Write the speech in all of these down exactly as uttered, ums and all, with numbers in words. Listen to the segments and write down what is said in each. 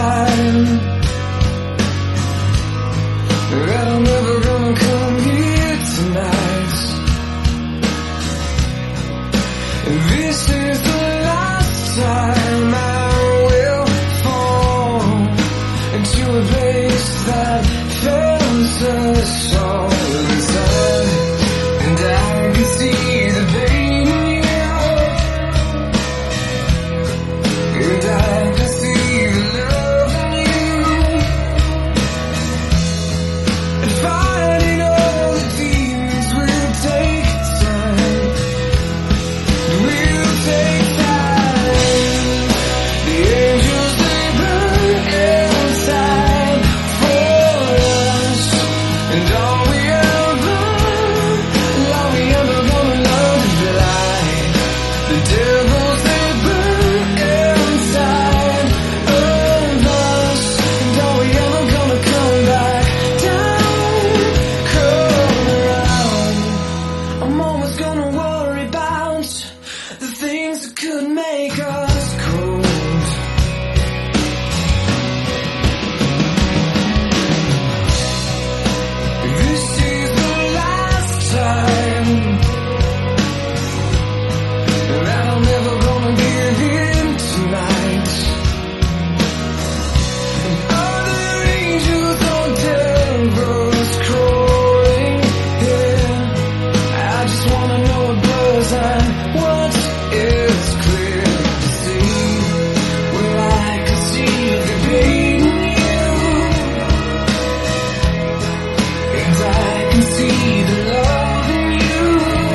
time that I'm never gonna come here tonight. This is the last time I will fall into a place that fails us all the time. And I can see the pain in you, and I can see the love in you, and fighting all the demons will take time. Will take time. The angels, they burn inside for us, and all we ever, all we ever gonna love is light. The devils, they burn inside of us, and all we ever gonna come back down, come around. I'm always gonna worry about the things that could make us cold. This is the last time that I'm never gonna give in tonight. And other angels or devils crawling here, I just wanna know what blurs and what is clear to see. Well, I can see the pain in you, and I can see the love in you,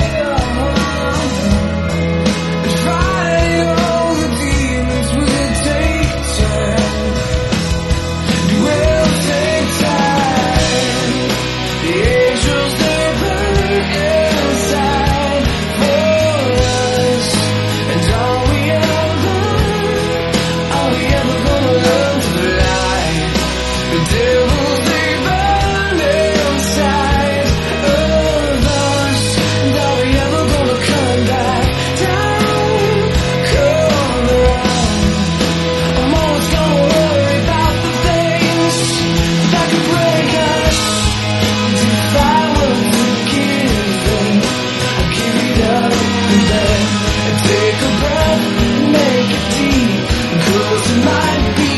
and fighting all the demons will take time. It will take time. The angels, they burn inside for us, and all we ever, all we ever gonna learn to fly. The devils, they burn inside of us, and all we ever gonna come back down, come around. I'm always gonna worry about the things that could break us. If I were forgiven, I'd give it up and then I'd take a breath and make it deep, 'cause it might be